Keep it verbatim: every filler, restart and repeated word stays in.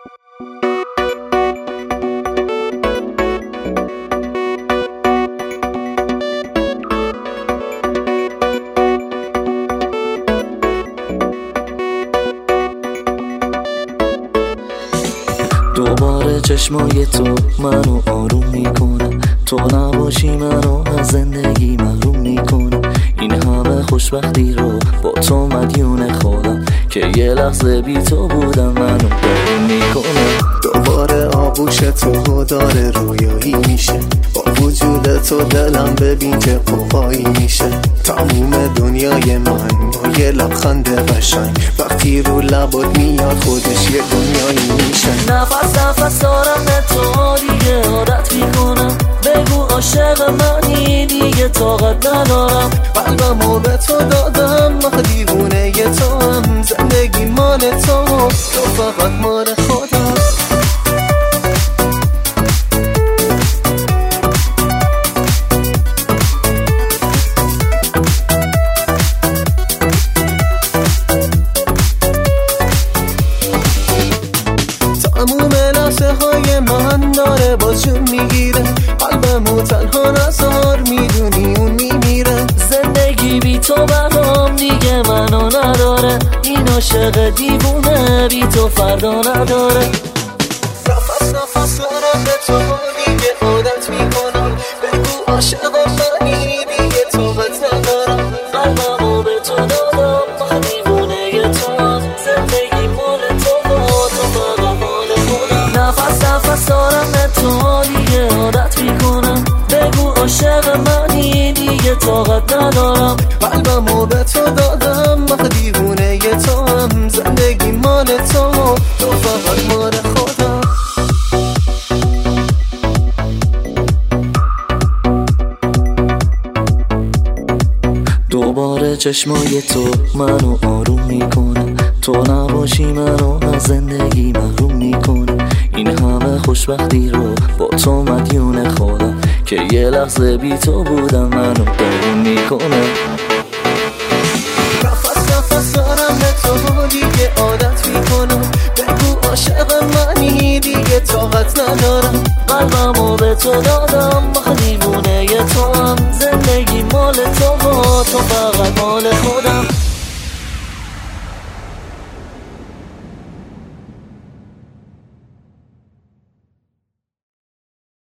دوباره چشمای تو منو آروم میکنه، تو نباشی منو از زندگی محروم میکنه. این همه خوشبختی رو با تو مدیون خودم که یه لحظه بی تو بودم منو داریم میکنه. دوباره آغوش تو داره رویایی میشه، با وجود تو دلم ببین که قوایی میشه. تموم دنیای من با یه لبخند قشنگ وقتی رو لبات میاد خودش یه دنیایی میشه. نفس نفس دارم به تو دیگه عادت میکنم، بگو عاشق منی دیگه طاقت ندارم. قلبمو به تو دادم آخه دیوونه ی تو هم، زندگی مال تو تو فقط مال خودم. تموم لحظه های من داره با جون میگیره، قلبمو تنها نزار میدونی اون میمیره. زندگی بی تو برام دیگه منو نداره، این عاشق دیوونه بی تو فردا نداره. نفس نفس دارم به تو دیگه عادت میکنم، بگو عاشق منی دیگه طاقت ندارم. قلبمو به تو دادم من دیوونه ی تو هم، زندگی مال تو با تو فقط مال خودم. نفس نفس دارم به تو دیگه عادت میکنم، بگو عاشق منی دیگه طاقت ندارم. قلبمو به تو دادم آخه دیوونه ی تو هم، زندگی مال تو تو فقط مال خودم. دوباره چشمای تو منو آروم میکنه، تو نباشی منو از زندگی محروم میکنه. این همه خوشبختی رو با تو مدیون خودم که یه لحظه بی تو بودم منو داریم میکنه. نفس نفس دارم به تو دیگه عادت میکنم، بگو عاشق منی دیگه طاقت ندارم. قلبمو به تو دادم آخه دیوونه ی تو هم، زندگی مال تو با تو فقط مال خودم.